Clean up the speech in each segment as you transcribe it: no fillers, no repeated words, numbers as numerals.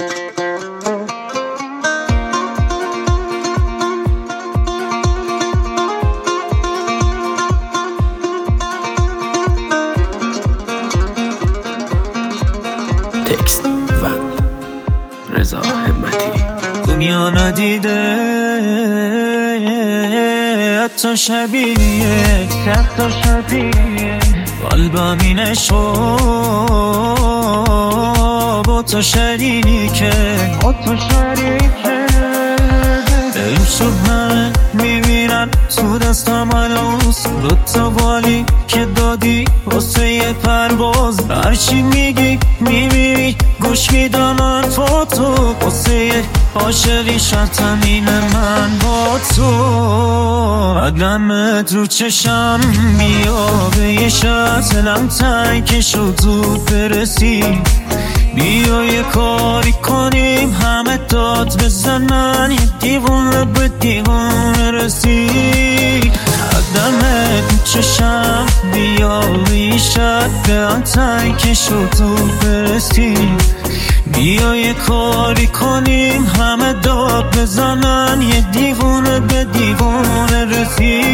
تکست و رضا همتی. دنیا ندیده حتی شبیه قلبم این عشق با تو شریکه امشب من میبینم تو دستم هنوز دوتا والی که دادی واسه یه پرواز. هرچی میگی میبینی گوش میدم حرفاتو واسه یه عاشقی شرطمین من با تو. قدمت رو چشم بیا به یه شرط دلم تنگ که شد زود برسی. بیا یه کاری کنیم همه داد بزنن یه دیوونه به دیوونه رسی. قدمت رو چشم بیا به یه شرط دلم تنگ که شد زود برسی. بیا یه کاری کنیم همه داد بزنن یه دیوونه به دیوونه رسی.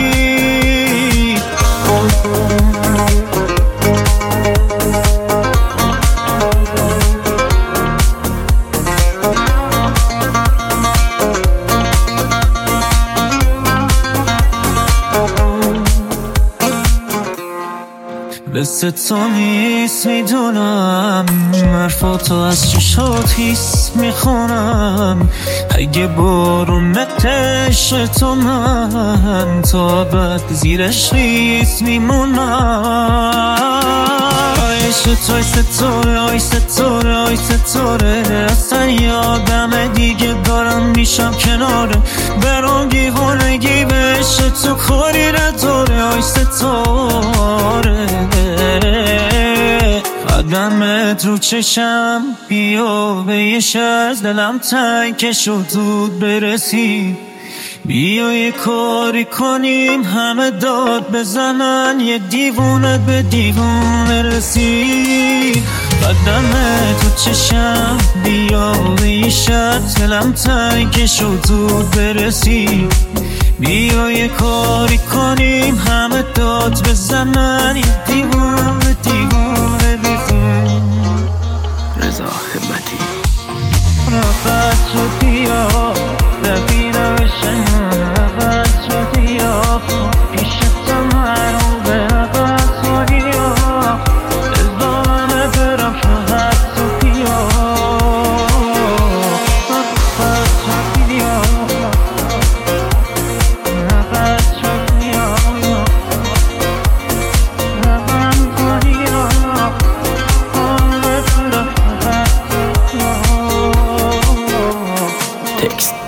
مثل تو نیست میدونم حرفاتو از چشات حس میخونم. اگه بارون عشق تو من تا بعد زیرش ریس میمونم. عشق تو ای ستاره اصلا یادم دیگه دارم میشم کناره. برام دیوانگی به عشق تو کاری نداره. ای ستاره قدمت رو چشم بیا به یه شرط دلم تنگ که شد زود برسی. بیا یه کاری کنیم همه داد بزنن یه دیوونه به دیوونه رسی. قدمت رو چشم بیا به یه شرط دلم تنگ که شد زود برسی. بیا یه کاری کنیم همه داد بزنن یه دیوونه به دیوونه رسی. رضا همتی. رفت شدی یا دبیرم رفت شدی یا پیشتم هرون به رفت شدی یا ازدامه برم رفت شدی یا رفت شدی یا رفت شدی یا رفت شدی یا تکست